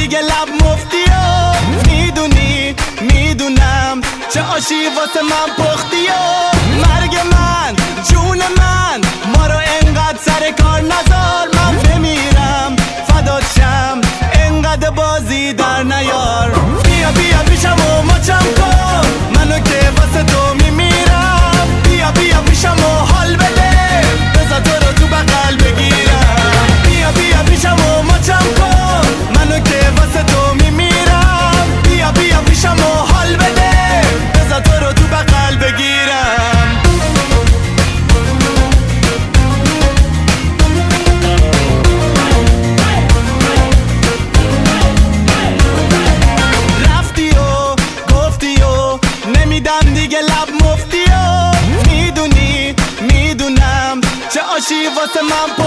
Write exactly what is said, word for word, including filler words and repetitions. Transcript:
دیگه لب مفتی و میدونی میدونم چه آشی واسه من پختی و مرگ من جون من ما رو انقدر سر کار نذار من بمیرم فدات شم انقدر بازی در نیار بیا بیا پیشم و مچم کن منو که واسه تو میمیرم بیا بیا پیشم و حال بده بذار تو رو تو بغل بگیرم بیا بیا پیشم و مچم کن منو که واسه تو میمیرم بیا بیا پیشم و حال بده بذار تو رو تو بغل بگیرم رفتی و گفتی و نمیدم دیگه لب مفتی و میدونی میدونم چه آشی واسه من